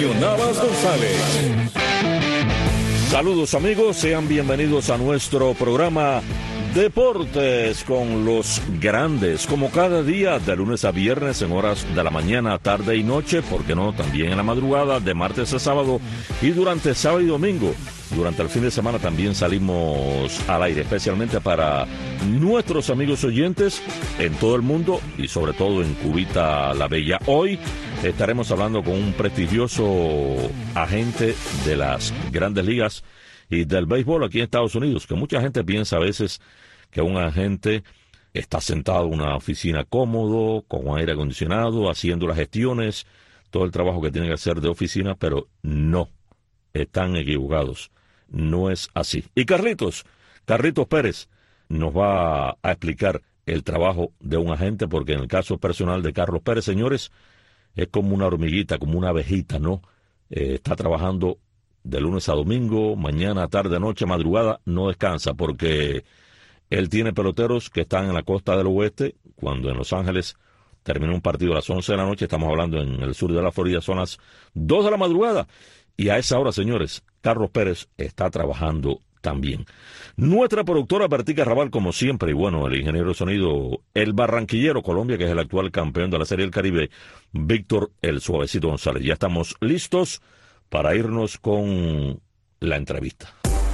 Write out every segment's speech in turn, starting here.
Eugenio Navas González. Saludos amigos, sean bienvenidos a nuestro programa Deportes con los grandes, como cada día de lunes a viernes en horas de la mañana, tarde y noche, ¿por qué no? También en la madrugada, de martes a sábado y durante sábado y domingo. Durante el fin de semana también salimos al aire, especialmente para nuestros amigos oyentes en todo el mundo y sobre todo en Cubita la Bella. Hoy estaremos hablando con un prestigioso agente de las grandes ligas y del béisbol aquí en Estados Unidos, que mucha gente piensa a veces que un agente está sentado en una oficina cómodo, con aire acondicionado, haciendo las gestiones, todo el trabajo que tiene que hacer de oficina, pero no, están equivocados. No es así. Y Carlitos Pérez nos va a explicar el trabajo de un agente, porque en el caso personal de Carlos Pérez, señores, es como una hormiguita, como una abejita, ¿no? Está trabajando de lunes a domingo, mañana, tarde, noche, madrugada, no descansa, porque él tiene peloteros que están en la costa del oeste, cuando en Los Ángeles termina un partido a las 11 de la noche, estamos hablando en el sur de la Florida, son las 2 de la madrugada, y a esa hora, señores, Carlos Pérez está trabajando también. Nuestra productora Bertica Raval, como siempre, y bueno, el ingeniero de sonido, el barranquillero Colombia, que es el actual campeón de la Serie del Caribe, Víctor El Suavecito González. Ya estamos listos para irnos con la entrevista.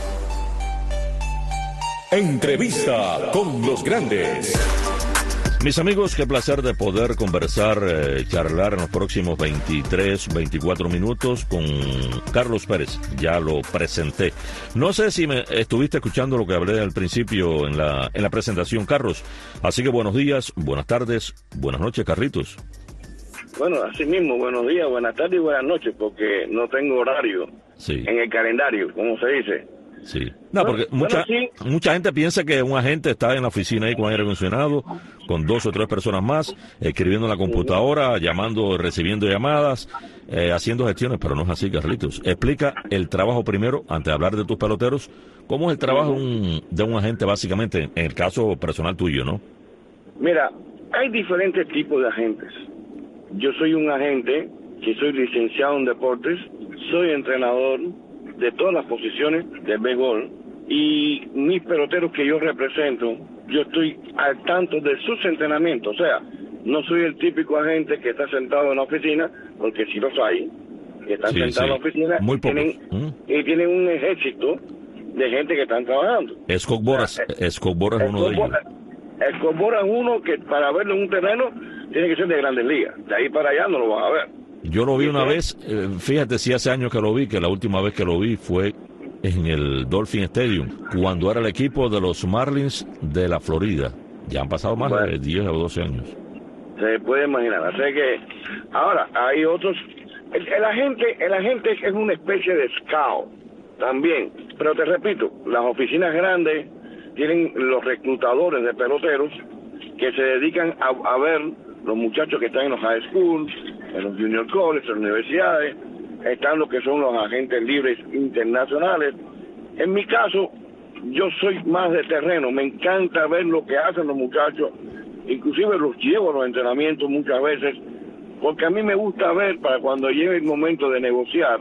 Entrevista con los grandes. Mis amigos, qué placer de poder conversar, charlar en los próximos 23, 24 minutos con Carlos Pérez. Ya lo presenté. No sé si me estuviste escuchando lo que hablé al principio en la presentación, Carlos. Así que buenos días, buenas tardes, buenas noches, Carlitos. Bueno, así mismo, buenos días, buenas tardes y buenas noches, porque no tengo horario en el calendario, como se dice. Sí. No, porque mucha gente piensa que un agente está en la oficina ahí con aire acondicionado, con 2 o 3 personas más, escribiendo en la computadora, llamando, recibiendo llamadas, haciendo gestiones, pero no es así, Carlitos. Explica el trabajo primero, antes de hablar de tus peloteros, cómo es el trabajo de un agente básicamente, en el caso personal tuyo, ¿no? Mira, hay diferentes tipos de agentes. Yo soy un agente que soy licenciado en deportes, soy entrenador de todas las posiciones del béisbol, y mis peloteros que yo represento, yo estoy al tanto de sus entrenamientos. O sea, no soy el típico agente que está sentado en la oficina, porque si los hay, que están sentados en la oficina y tienen un ejército de gente que están trabajando. Scott Boras es uno de ellos. Scott Boras es uno que para verlo en un terreno tiene que ser de grandes ligas. De ahí para allá no lo van a ver. Yo lo vi una vez, fíjate si hace años que lo vi, que la última vez que lo vi fue en el Dolphin Stadium, cuando era el equipo de los Marlins de la Florida. Ya han pasado más de 10 o 12 años. Se puede imaginar. Así que ahora hay otros. El agente es una especie de scout también. Pero te repito, las oficinas grandes tienen los reclutadores de peloteros que se dedican a ver los muchachos que están en los high schools, en los junior colleges, en las universidades, están los que son los agentes libres internacionales. En mi caso, yo soy más de terreno, me encanta ver lo que hacen los muchachos, inclusive los llevo a los entrenamientos muchas veces, porque a mí me gusta ver, para cuando llegue el momento de negociar,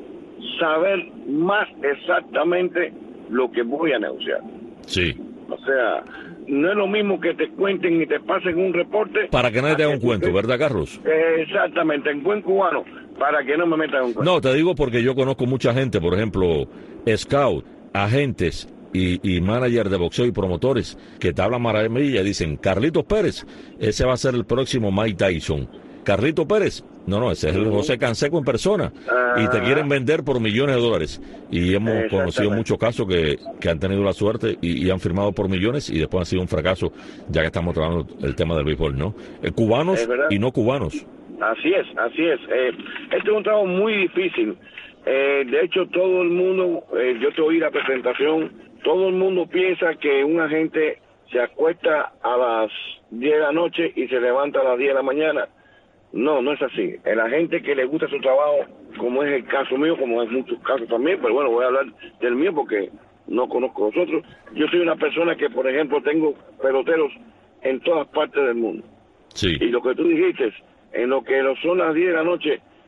saber más exactamente lo que voy a negociar. Sí. O sea, no es lo mismo que te cuenten y te pasen un reporte. Para que nadie te haga un cuento, ¿verdad, Carlos? Exactamente, en buen cubano, para que no me metan un cuento. No, te digo porque yo conozco mucha gente, por ejemplo, scout, agentes y manager de boxeo y promotores, que te hablan maravilla y dicen, Carlitos Pérez, ese va a ser el próximo Mike Tyson. Carlitos Pérez, no, ese es el José Canseco en persona, y te quieren vender por millones de dólares. Y hemos conocido muchos casos que han tenido la suerte y han firmado por millones y después han sido un fracaso, ya que estamos trabajando el tema del béisbol, ¿no? Cubanos y no cubanos. Así es. Este es un trabajo muy difícil. De hecho, todo el mundo, yo te oí la presentación, todo el mundo piensa que un agente se acuesta a las 10 de la noche y se levanta a las 10 de la mañana. No es así. El agente que le gusta su trabajo, como es el caso mío, como es muchos casos también, pero bueno, voy a hablar del mío porque no conozco los otros. Yo soy una persona que, por ejemplo, tengo peloteros en todas partes del mundo. Sí. Y lo que tú dijiste, en lo que son las 10 de la noche,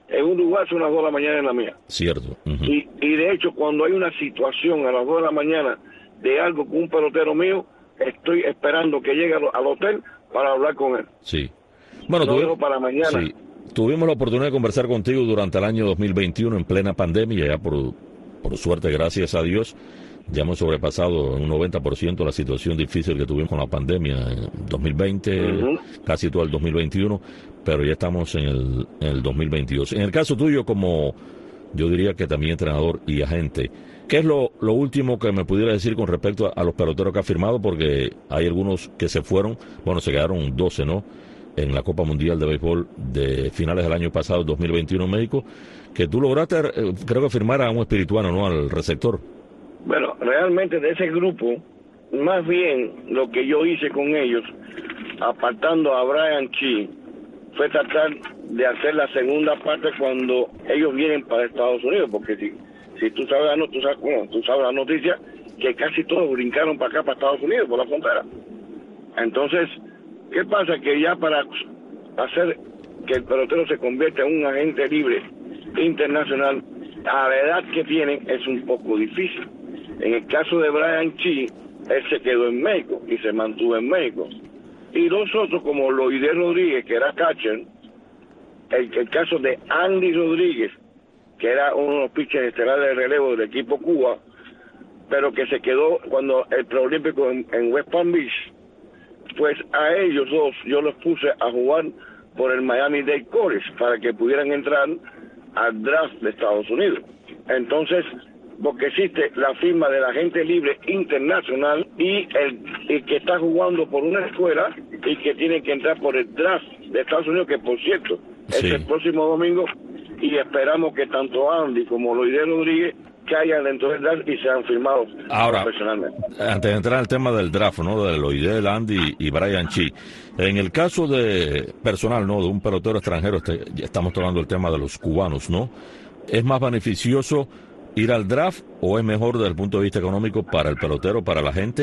en un lugar son las 2 de la mañana en la mía. Cierto. Y de hecho, cuando hay una situación a las 2 de la mañana de algo con un pelotero mío, estoy esperando que llegue al hotel para hablar con él. Sí. Bueno, lo dejo para mañana. Sí. Tuvimos la oportunidad de conversar contigo durante el año 2021 en plena pandemia, ya por suerte, gracias a Dios, ya hemos sobrepasado en un 90% la situación difícil que tuvimos con la pandemia en 2020, casi todo el 2021, pero ya estamos en el 2022. En el caso tuyo, como yo diría que también entrenador y agente, ¿qué es lo último que me pudiera decir con respecto a los peloteros que ha firmado? Porque hay algunos que se fueron, bueno, se quedaron 12, ¿no?, en la Copa Mundial de Béisbol de finales del año pasado, 2021 en México, que tú lograste, creo que firmar a un espirituano, ¿no?, al receptor. Bueno, realmente de ese grupo, más bien lo que yo hice con ellos, apartando a Brian Chi, fue tratar de hacer la segunda parte cuando ellos vienen para Estados Unidos, porque si tú sabes la noticia, que casi todos brincaron para acá, para Estados Unidos, por la frontera. Entonces, ¿qué pasa? Que ya para hacer que el pelotero se convierta en un agente libre internacional, a la edad que tienen es un poco difícil. En el caso de Brian Chi, él se quedó en México y se mantuvo en México. Y los otros, como Loide Rodríguez, que era catcher, el caso de Andy Rodríguez, que era uno de los pitchers estelares de relevo del equipo Cuba, pero que se quedó cuando el preolímpico en West Palm Beach, pues a ellos dos yo los puse a jugar por el Miami-Dade College para que pudieran entrar al draft de Estados Unidos. Entonces, porque existe la firma del agente libre internacional y el que está jugando por una escuela y que tiene que entrar por el draft de Estados Unidos, que por cierto es el próximo domingo, y esperamos que tanto Andy como Loide Rodríguez caigan dentro del draft y sean firmados profesionalmente. Antes de entrar al tema del draft, ¿no?, de Loide, Andy y Brian Chi, en el caso de personal, ¿no?, de un pelotero extranjero, estamos tocando el tema de los cubanos, ¿no? ¿Es más beneficioso ir al draft o es mejor desde el punto de vista económico para el pelotero, para la gente,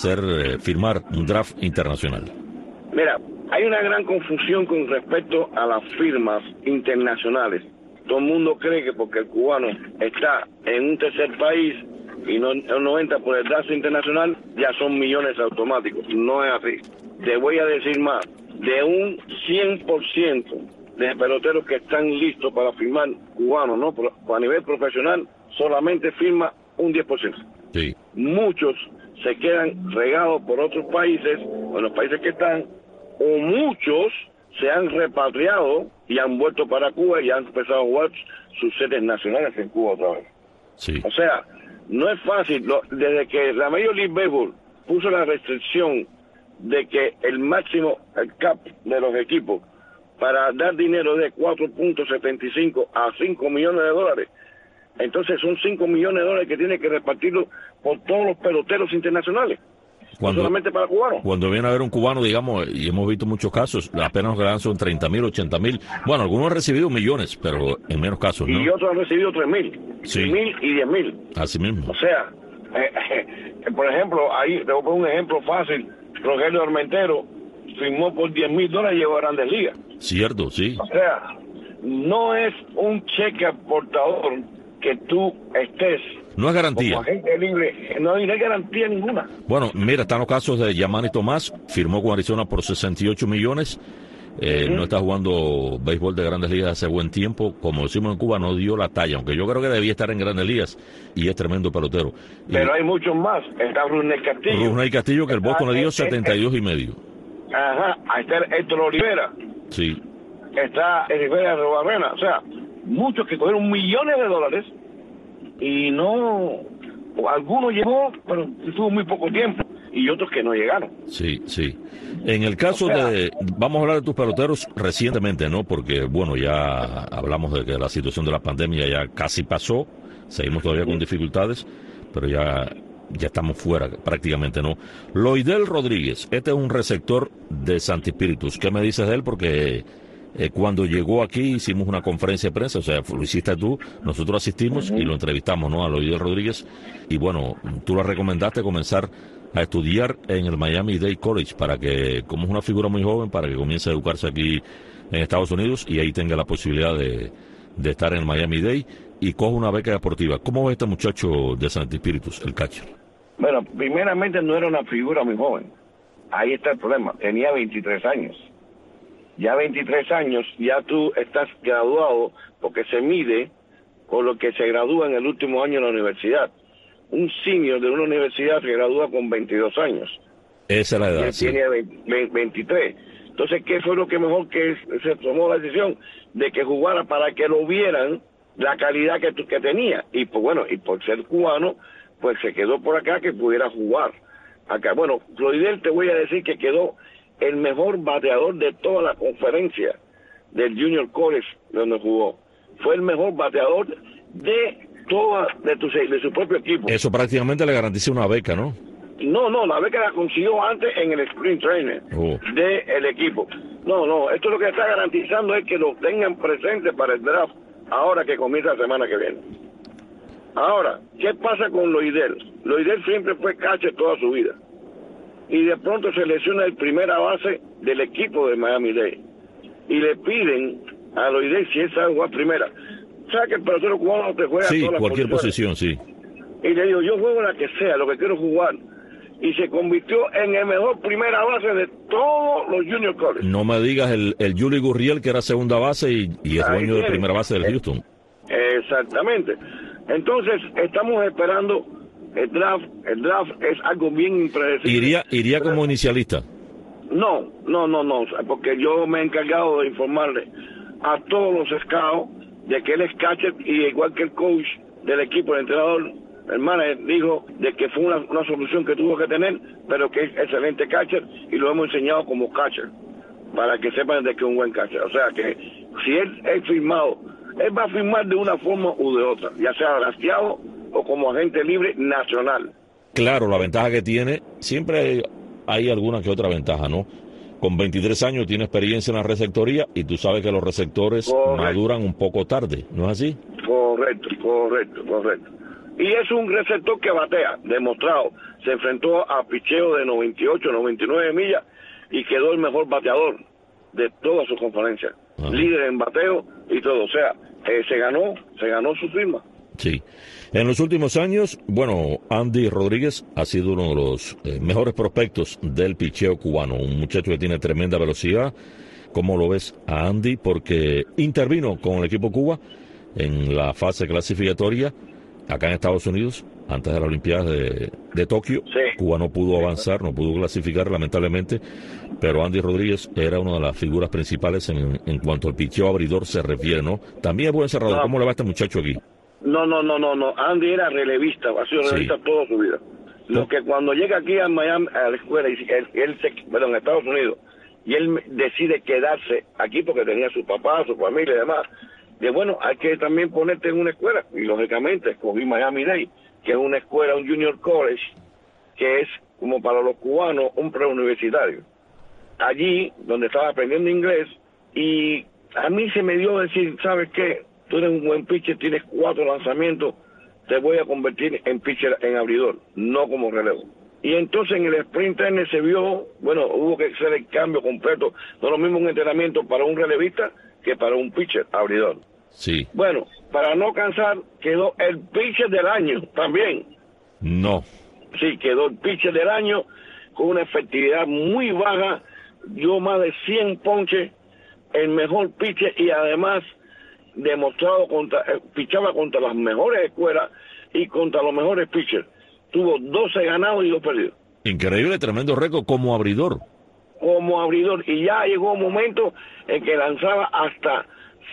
firmar un draft internacional? Mira, hay una gran confusión con respecto a las firmas internacionales. Todo el mundo cree que porque el cubano está en un tercer país y no entra por el draft internacional, ya son millones automáticos. No es así. Te voy a decir más. De un 100% de peloteros que están listos para firmar cubanos, ¿no?, a nivel profesional, solamente firma un 10%. Sí. Muchos se quedan regados por otros países, o en los países que están, o muchos se han repatriado y han vuelto para Cuba y han empezado a jugar sus series nacionales en Cuba otra vez. Sí. O sea, no es fácil. Desde que la Major League Baseball puso la restricción de que el máximo, el cap de los equipos para dar dinero de 4.75 a 5 millones de dólares, entonces son 5 millones de dólares que tiene que repartirlo por todos los peloteros internacionales. No solamente para cubanos. Cuando viene a ver un cubano, digamos, y hemos visto muchos casos, apenas que dan son 30,000, 80,000. Bueno, algunos han recibido millones, pero en menos casos, ¿no? Y otros han recibido 3,000, sí, 6,000 y 10,000. Así mismo. O sea, por ejemplo, ahí te voy a poner un ejemplo fácil. Rogelio Armentero firmó por $10,000 y llegó a Grandes Ligas. Cierto, sí. O sea, no es un cheque aportador que tú estés. No es garantía. Como agente libre, no hay garantía ninguna. Bueno, mira, están los casos de Yamani Tomás, firmó con Arizona por 68 millones. No está jugando béisbol de Grandes Ligas hace buen tiempo. Como decimos en Cuba, no dio la talla, aunque yo creo que debía estar en Grandes Ligas y es tremendo pelotero. Pero hay muchos más. Está Brunel Castillo. Brunel Castillo, que el Boston le dio 72 y medio. Ajá, ahí está Héctor Olivera. Sí. Está Rivera Robarrena. O sea, muchos que cogieron millones de dólares y no, algunos llegó, pero estuvo muy poco tiempo, y otros que no llegaron. Sí, sí. En el caso vamos a hablar de tus peloteros recientemente, ¿no? Porque, bueno, ya hablamos de que la situación de la pandemia ya casi pasó, seguimos todavía con dificultades, pero ya estamos fuera prácticamente, ¿no? Loidel Rodríguez, este es un receptor de Santi Espíritus. ¿Qué me dices de él? Porque cuando llegó aquí hicimos una conferencia de prensa, o sea, lo hiciste tú, nosotros asistimos y lo entrevistamos, ¿no?, a Loidel Rodríguez, y bueno, tú le recomendaste comenzar a estudiar en el Miami-Dade College para que, como es una figura muy joven, para que comience a educarse aquí en Estados Unidos y ahí tenga la posibilidad de de estar en el Miami-Dade y coge una beca deportiva. ¿Cómo ve este muchacho de Saint Spiritus, el catcher? Bueno, primeramente no era una figura muy joven. Ahí está el problema. Tenía 23 años. Ya 23 años, ya tú estás graduado porque se mide con lo que se gradúa en el último año en la universidad. Un senior de una universidad se gradúa con 22 años. Esa es la edad, Él sí. tiene 23. Entonces, ¿qué fue lo que mejor que se tomó la decisión? De que jugara para que lo vieran la calidad que tenía. Y pues bueno, y por ser cubano, pues se quedó por acá que pudiera jugar acá. Bueno, Floydel, te voy a decir que quedó el mejor bateador de toda la conferencia del Junior College donde jugó. Fue el mejor bateador de su propio equipo. Eso prácticamente le garantiza una beca, ¿no? No, la beca la consiguió antes en el Spring Training del equipo. No, esto lo que está garantizando es que lo tengan presente para el draft ahora que comienza la semana que viene. Ahora, ¿qué pasa con Loidel? Loidel siempre fue catcher toda su vida. Y de pronto se lesiona el primera base del equipo de Miami-Dade. Y le piden a Loidel si él sabe jugar primera. ¿Sabes que el pelotero cubano te juega Sí, todas las cualquier posiciones? posición, sí. Y le digo, yo juego la que sea, lo que quiero jugar. Y se convirtió en el mejor primera base de todos los Junior College. No me digas el Yuli Gurriel, que era segunda base y es dueño de primera base del Houston. Exactamente. Entonces, estamos esperando el draft. El draft es algo bien impredecible. ¿Iría como inicialista? No, porque yo me he encargado de informarle a todos los scouts de que él es catcher y igual que el coach del equipo, el entrenador, el manager dijo de que fue una solución que tuvo que tener, pero que es excelente catcher y lo hemos enseñado como catcher para que sepan de que es un buen catcher. O sea que si él es firmado, él va a firmar de una forma u de otra, ya sea drafteado o como agente libre nacional. Claro, la ventaja que tiene, siempre hay alguna que otra ventaja, ¿no? Con 23 años tiene experiencia en la receptoría y tú sabes que los receptores maduran un poco tarde, ¿no es así? Correcto. Y es un receptor que batea, demostrado. Se enfrentó a picheo de 98, 99 millas y quedó el mejor bateador de toda su conferencia. Ajá. Líder en bateo y todo. O sea, se ganó su firma. Sí. En los últimos años, bueno, Andy Rodríguez ha sido uno de los mejores prospectos del picheo cubano. Un muchacho que tiene tremenda velocidad. ¿Cómo lo ves a Andy? Porque intervino con el equipo Cuba en la fase clasificatoria acá en Estados Unidos, antes de las Olimpiadas de Tokio. Sí. Cuba no pudo avanzar, no pudo clasificar lamentablemente, pero Andy Rodríguez era una de las figuras principales en cuanto al picheo abridor se refiere, ¿no? También es buen cerrador. ¿Cómo le va a este muchacho aquí? No. Andy era relevista, ha sido relevista toda su vida. Lo que cuando llega aquí a Miami, a la escuela, en Estados Unidos, y él decide quedarse aquí porque tenía su papá, su familia y demás, de bueno, hay que también ponerte en una escuela, y lógicamente escogí Miami-Dade, que es una escuela, un junior college, que es como para los cubanos un preuniversitario. Allí, donde estaba aprendiendo inglés, y a mí se me dio decir, ¿sabes qué? Tú eres un buen pitcher, tienes 4 lanzamientos, te voy a convertir en pitcher, en abridor, no como relevo. Y entonces en el sprint training se vio, bueno, hubo que hacer el cambio completo, no es lo mismo un entrenamiento para un relevista que para un pitcher abridor. Sí. Bueno, para no cansar, quedó el pitcher del año también. No. Sí, quedó el pitcher del año con una efectividad muy baja, dio más de 100 ponches, el mejor pitcher y además demostrado pichaba contra las mejores escuelas y contra los mejores pitchers. Tuvo 12 ganados y 2 perdidos. Increíble, tremendo récord como abridor. Como abridor, y ya llegó un momento en que lanzaba hasta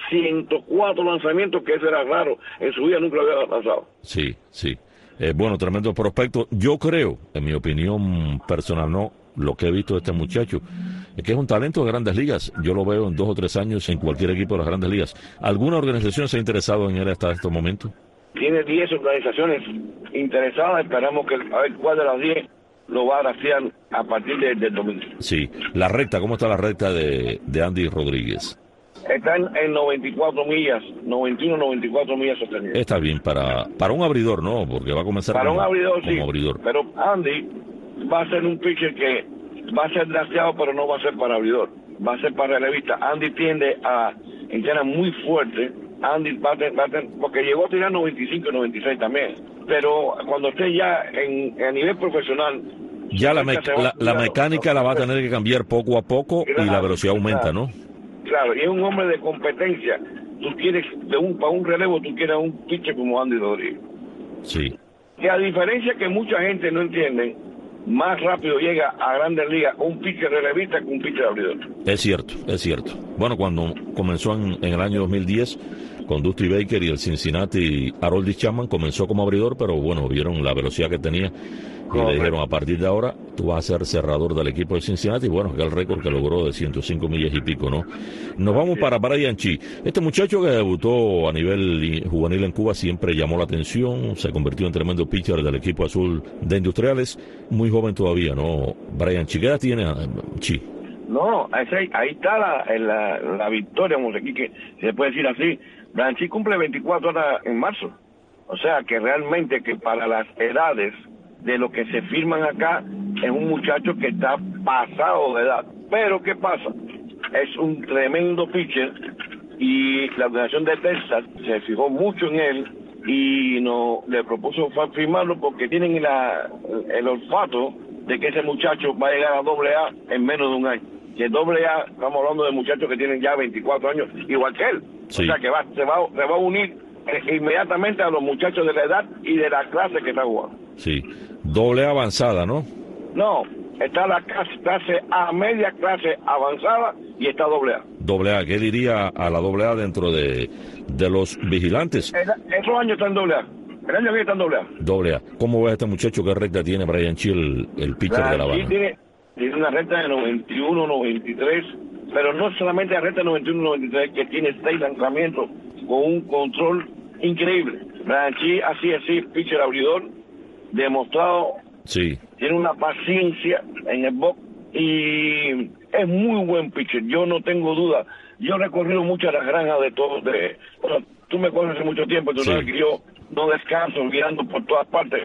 104 lanzamientos, que eso era raro, en su vida nunca lo había lanzado. Sí. Bueno, tremendo prospecto. Yo creo, en mi opinión personal, no, lo que he visto de este muchacho, es que es un talento de grandes ligas. Yo lo veo en 2 o 3 años en cualquier equipo de las grandes ligas. ¿Alguna organización se ha interesado en él hasta este momento? Tiene 10 organizaciones interesadas, esperamos que a ver cuál de las 10 lo va a draftear a partir del domingo. Sí, la recta, ¿cómo está la recta de Andy Rodríguez? Está en 94 millas, 91, 94 millas sostenidas. Está bien para un abridor, ¿no? Porque va a comenzar para un abridor, como sí, abridor. Pero Andy va a ser un pitcher que va a ser drafteado, pero no va a ser para abridor, va a ser para relevista. Andy tiende a entrenar muy fuerte Andy va a tener, porque llegó a tirar 95 y 96 también, pero cuando esté ya a nivel profesional, ya la mecánica la va a tener que cambiar poco a poco, claro, y la velocidad aumenta, ¿no? Claro, y es un hombre de competencia. Tú quieres, para un relevo, tú quieres un pitcher como Andy Rodríguez. Sí. Que a diferencia que mucha gente no entiende, más rápido llega a Grandes Ligas un pitcher relevista que un pitcher abridor. Es cierto, es cierto. Bueno, cuando comenzó en el año 2010 con Dusty Baker y el Cincinnati Aroldis Chapman, comenzó como abridor, pero bueno, vieron la velocidad que tenía y le dijeron, a partir de ahora tú vas a ser cerrador del equipo de Cincinnati. Y bueno, que el récord que logró de 105 millas y pico, ¿no? Nos vamos para Brian Chi. Este muchacho que debutó a nivel juvenil en Cuba siempre llamó la atención, se convirtió en tremendo pitcher del equipo azul de Industriales, muy joven todavía, ¿no? Brian Chi, ¿qué edad tiene Chi? No, ahí está la victoria, aquí que se puede decir así. Brian Chi cumple 24 horas en marzo. O sea que realmente que para las edades de lo que se firman acá, es un muchacho que está pasado de edad. Pero ¿qué pasa? Es un tremendo pitcher y la organización de Texas se fijó mucho en él y le propuso firmarlo porque tienen el olfato de que ese muchacho va a llegar a AA en menos de un año. Y el AA, estamos hablando de muchachos que tienen ya 24 años, igual que él. Sí. O sea que se va a unir inmediatamente a los muchachos de la edad y de la clase que está jugando. Sí, AA avanzada, ¿no? No, está la clase A, media clase avanzada, y está AA. AA, ¿qué diría a la AA dentro de los vigilantes? Esos años están AA. El año que está en AA. ¿Cómo ves a este muchacho? ¿Qué recta tiene Brian Chi, el pitcher de La Habana? Tiene una recta de 91, 93, pero no solamente la recta de 91, 93, que tiene 6 lanzamientos con un control increíble. Brian Chi, así, pitcher abridor, demostrado. Sí. Tiene una paciencia en el box y es muy buen pitcher. Yo no tengo duda. Yo he recorrido muchas las granjas de todos. Bueno, tú me conoces hace mucho tiempo, tú sabes que yo no descanso mirando por todas partes.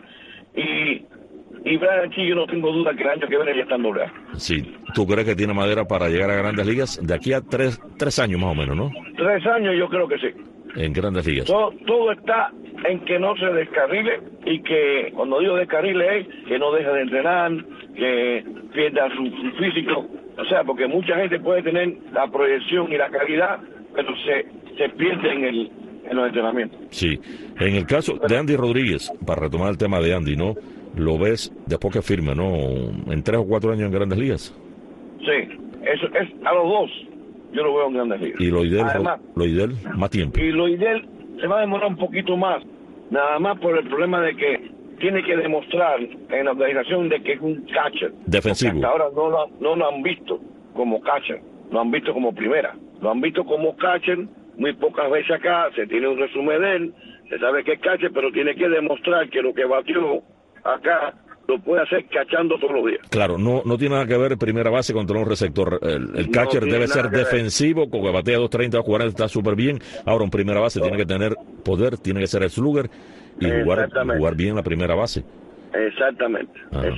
Y Brian Chi, yo no tengo duda que el año que viene ya está en AA. Sí. ¿Tú crees que tiene madera para llegar a Grandes Ligas? De aquí a tres años más o menos, ¿no? 3 años yo creo que sí. En Grandes Ligas. Todo está en que no se descarrile, y que cuando digo descarrile es que no deje de entrenar, que pierda su físico. O sea, porque mucha gente puede tener la proyección y la calidad, pero se pierde en los entrenamientos. Sí. En el caso de Andy Rodríguez, para retomar el tema de Andy, ¿no? Lo ves después que firme, ¿no? En 3 o 4 años en Grandes Ligas. Sí, eso es a los dos. Yo lo veo en Grandes Ligas. Y lo ideal, más tiempo. Y lo ideal se va a demorar un poquito más, nada más por el problema de que tiene que demostrar en la organización de que es un catcher defensivo. Hasta ahora no lo han visto como catcher, lo han visto como primera, lo han visto como catcher muy pocas veces acá. Se tiene un resumen de él, se sabe que es catcher, pero tiene que demostrar que lo que batió acá lo puede hacer cachando todos los días. Claro, no tiene nada que ver primera base contra un receptor. El catcher debe ser defensivo, porque batea 230 o 40, está súper bien. Ahora, un primera base tiene que tener poder, tiene que ser el slugger y jugar bien la primera base. Exactamente.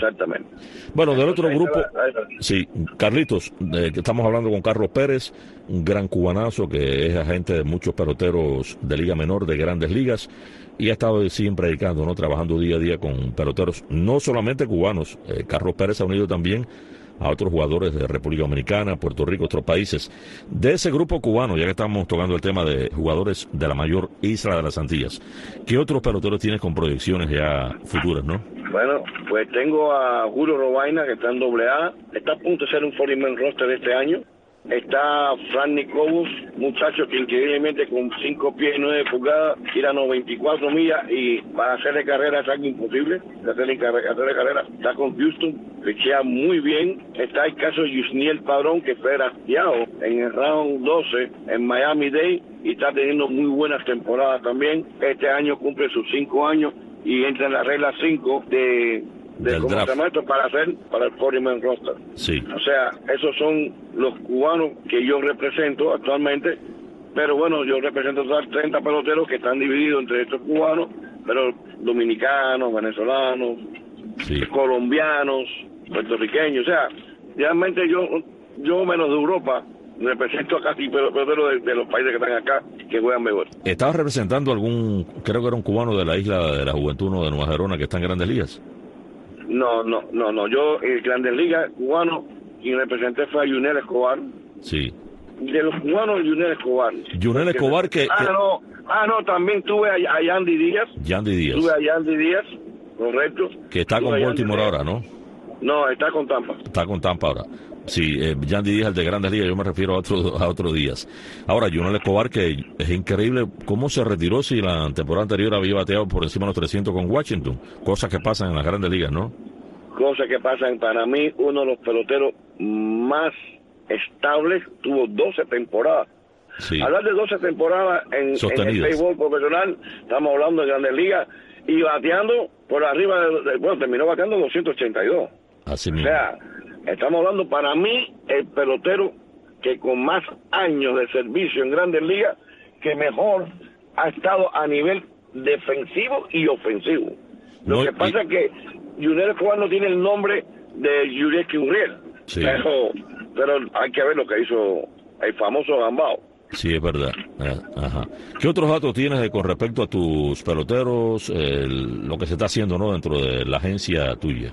Bueno, del otro grupo, sí, Carlitos, que estamos hablando con Carlos Pérez, un gran cubanazo que es agente de muchos peloteros de Liga Menor, de Grandes Ligas, y ha estado siempre dedicando, ¿no? Trabajando día a día con peloteros, no solamente cubanos. Carlos Pérez ha unido también a otros jugadores de República Dominicana, Puerto Rico, otros países. De ese grupo cubano, ya que estamos tocando el tema de jugadores de la mayor isla de las Antillas, ¿qué otros peloteros tienes con proyecciones ya futuras, no? Bueno, pues tengo a Julio Robaina, que está en AA, está a punto de ser un 40-man roster este año. Está Frank Nicobus, muchacho que increíblemente con 5 pies y 9 pulgadas tira 94 millas, y para hacerle carrera es algo imposible, hacerle carrera. Está con Houston, pichea muy bien. Está el caso de Yusniel Padrón, que fue drafteado en el round 12 en Miami-Dade y está teniendo muy buenas temporadas también. Este año cumple sus 5 años y entra en la regla 5 del draft para el 40-man roster. Sí. O sea, esos son los cubanos que yo represento actualmente, pero bueno, yo represento 30 peloteros que están divididos entre estos cubanos, pero dominicanos, venezolanos, sí, colombianos, puertorriqueños. O sea, realmente yo menos de Europa, represento a casi peloteros de los países que están acá, que juegan mejor. ¿Estabas representando creo que era un cubano de la isla de la Juventud, ¿no?, de Nueva Gerona, que está en Grandes Ligas? No. Yo, en Grandes Ligas cubano, quien representé fue a Yunel Escobar. Sí. De los cubanos, Yunel Escobar. Yunel Escobar que... No, también tuve a Yandy Díaz. Tuve a Yandy Díaz, correcto. Que está con Baltimore ahora, ¿no? No, está con Tampa. Está con Tampa ahora. Sí, Yandy Díaz, el de Grandes Ligas, yo me refiero a otros días. Ahora, Yunel Escobar, que es increíble cómo se retiró si la temporada anterior había bateado por encima de los 300 con Washington. Cosas que pasan en las Grandes Ligas, ¿no? Cosas que pasan. Para mí, uno de los peloteros más estables, tuvo 12 temporadas. Sí. Hablar de 12 temporadas en el béisbol profesional, estamos hablando de Grandes Ligas, y bateando por arriba terminó bateando 282. Así mismo. O sea, estamos hablando, para mí, el pelotero que con más años de servicio en Grandes Ligas, que mejor ha estado a nivel defensivo y ofensivo. Lo que pasa es que Yunel Escobar no tiene el nombre de Yuriesky Uriel, sí, pero hay que ver lo que hizo el famoso Gambao. Sí, es verdad. Ajá. ¿Qué otros datos tienes con respecto a tus peloteros, lo que se está haciendo, ¿no?, dentro de la agencia tuya?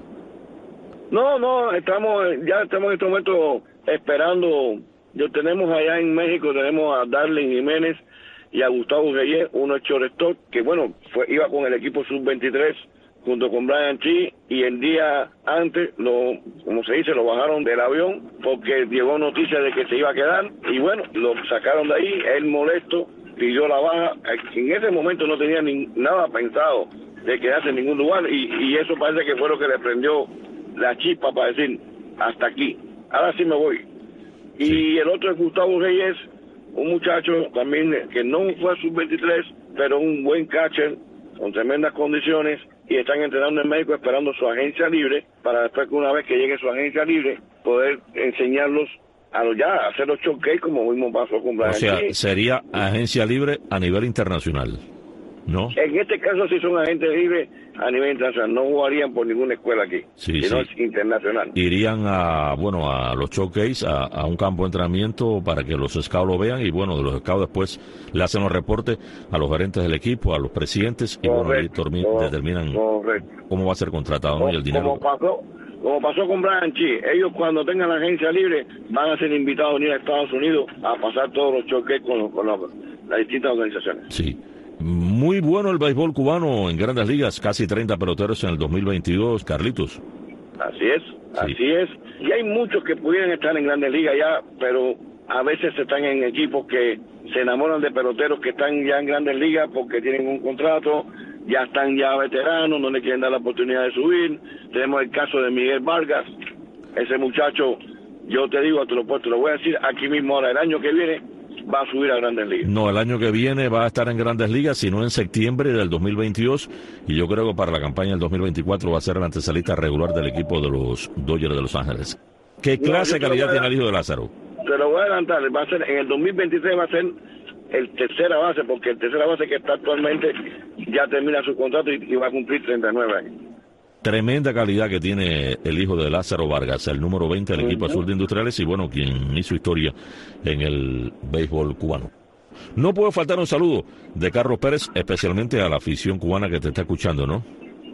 Estamos en este momento esperando. Tenemos allá en México, tenemos a Darling Jiménez y a Gustavo Reyes, uno es shortstop, que iba con el equipo sub-23 junto con Brian Chi, y el día antes, como se dice, lo bajaron del avión porque llegó noticia de que se iba a quedar, y lo sacaron de ahí. Él molesto, pidió la baja. En ese momento no tenía nada pensado de quedarse en ningún lugar, y eso parece que fue lo que le prendió la chispa para decir, hasta aquí, ahora sí me voy. Sí. Y el otro es Gustavo Reyes, un muchacho también que no fue sub-23, pero un buen catcher, con tremendas condiciones, y están entrenando en México esperando su agencia libre, para después que una vez que llegue su agencia libre, poder enseñarlos a hacer los showcase como mismo pasó con Brian. O sea, sería agencia libre a nivel internacional, ¿no? En este caso sí son agentes libres a nivel internacional, no jugarían por ninguna escuela aquí, sino es internacional. Irían a los showcase, a un campo de entrenamiento para que los scouts lo vean, y de los scouts después le hacen los reportes a los gerentes del equipo, a los presidentes, y determinan cómo va a ser contratado, ¿no? Y el dinero. Como pasó con Brian Chi, ellos cuando tengan la agencia libre van a ser invitados a venir a Estados Unidos a pasar todos los showcase con las distintas organizaciones. Sí. Muy bueno el béisbol cubano en Grandes Ligas, casi 30 peloteros en el 2022, Carlitos. Así es. Y hay muchos que pudieran estar en Grandes Ligas ya, pero a veces están en equipos que se enamoran de peloteros que están ya en Grandes Ligas porque tienen un contrato, ya están ya veteranos, no le quieren dar la oportunidad de subir. Tenemos el caso de Miguel Vargas, ese muchacho, yo te digo, te lo voy a decir aquí mismo ahora, el año que viene va a subir a Grandes Ligas. No, el año que viene va a estar en Grandes Ligas, sino en septiembre del 2022, y yo creo que para la campaña del 2024 va a ser el antesalista regular del equipo de los Dodgers de Los Ángeles. ¿Qué clase de calidad tiene el hijo de Lázaro? Te lo voy a adelantar, va a ser en el 2023, va a ser el tercera base, porque el tercera base que está actualmente ya termina su contrato y va a cumplir 39 años. Tremenda calidad que tiene el hijo de Lázaro Vargas, el número 20 del equipo azul de Industriales, y quien hizo historia en el béisbol cubano. No puede faltar un saludo de Carlos Pérez, especialmente a la afición cubana que te está escuchando, ¿no?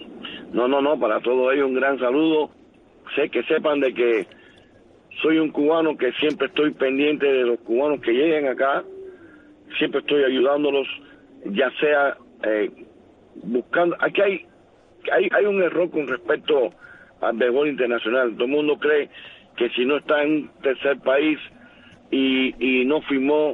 No, para todos ellos un gran saludo. Sé que sepan de que soy un cubano que siempre estoy pendiente de los cubanos que lleguen acá, siempre estoy ayudándolos, ya sea buscando. Aquí hay un error con respecto al béisbol internacional. Todo el mundo cree que si no está en un tercer país y no firmó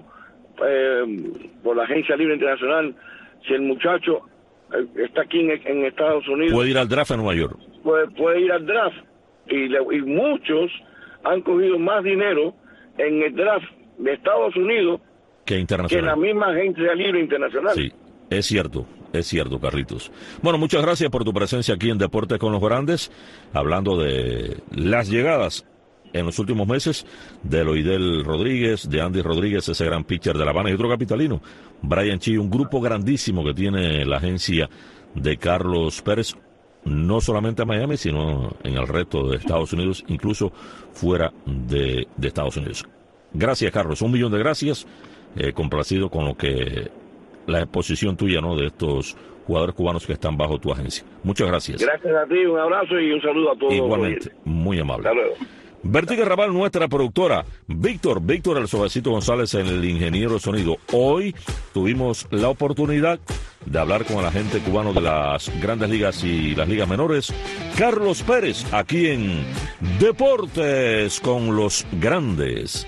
por la Agencia Libre Internacional, si el muchacho está aquí en Estados Unidos, puede ir al draft en Nueva York. Puede ir al draft. Y muchos han cogido más dinero en el draft de Estados Unidos que internacional, que la misma Agencia Libre Internacional. Sí, es cierto, Carlitos. Bueno, muchas gracias por tu presencia aquí en Deportes con los Grandes, hablando de las llegadas en los últimos meses de Loidel Rodríguez, de Andy Rodríguez, ese gran pitcher de La Habana, y otro capitalino, Brian Chi, un grupo grandísimo que tiene la agencia de Carlos Pérez, no solamente en Miami, sino en el resto de Estados Unidos, incluso fuera de Estados Unidos. Gracias, Carlos. 1.000.000 de gracias. Complacido con lo que la exposición tuya, ¿no? De estos jugadores cubanos que están bajo tu agencia. Muchas gracias. Gracias a ti, un abrazo y un saludo a todos. Igualmente, muy amable. Hasta luego. Bertica Raval, nuestra productora. Víctor el Suavecito González, el ingeniero de sonido. Hoy tuvimos la oportunidad de hablar con el agente cubano de las grandes ligas y las ligas menores, Carlos Pérez, aquí en Deportes con los Grandes.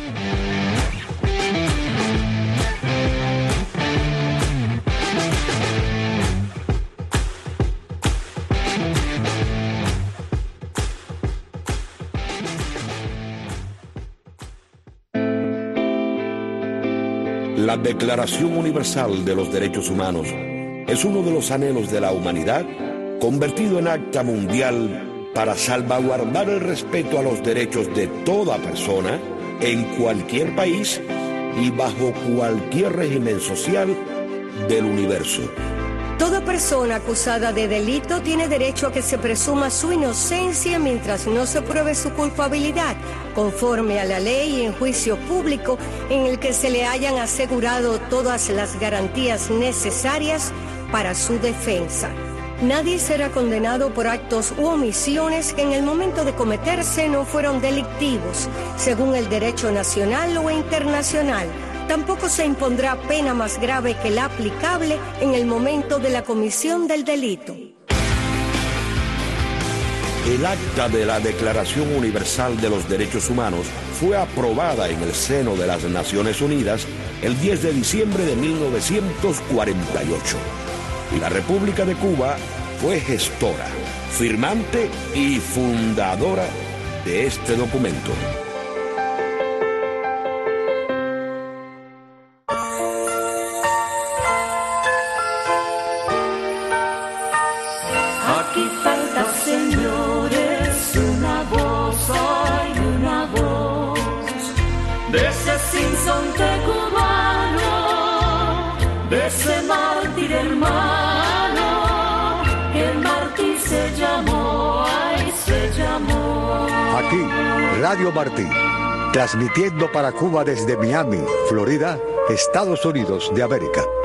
La Declaración Universal de los Derechos Humanos es uno de los anhelos de la humanidad convertido en acta mundial para salvaguardar el respeto a los derechos de toda persona en cualquier país y bajo cualquier régimen social del universo. Toda persona acusada de delito tiene derecho a que se presuma su inocencia mientras no se pruebe su culpabilidad, conforme a la ley y en juicio público en el que se le hayan asegurado todas las garantías necesarias para su defensa. Nadie será condenado por actos u omisiones que en el momento de cometerse no fueron delictivos, según el derecho nacional o internacional. Tampoco se impondrá pena más grave que la aplicable en el momento de la comisión del delito. El acta de la Declaración Universal de los Derechos Humanos fue aprobada en el seno de las Naciones Unidas el 10 de diciembre de 1948. Y la República de Cuba fue gestora, firmante y fundadora de este documento. Aquí falta, señores, una voz, hay una voz de ese sinsonte cubano, de ese mártir hermano, que el mártir se llamó, ay, se llamó. Aquí, Radio Martí, transmitiendo para Cuba desde Miami, Florida, Estados Unidos de América.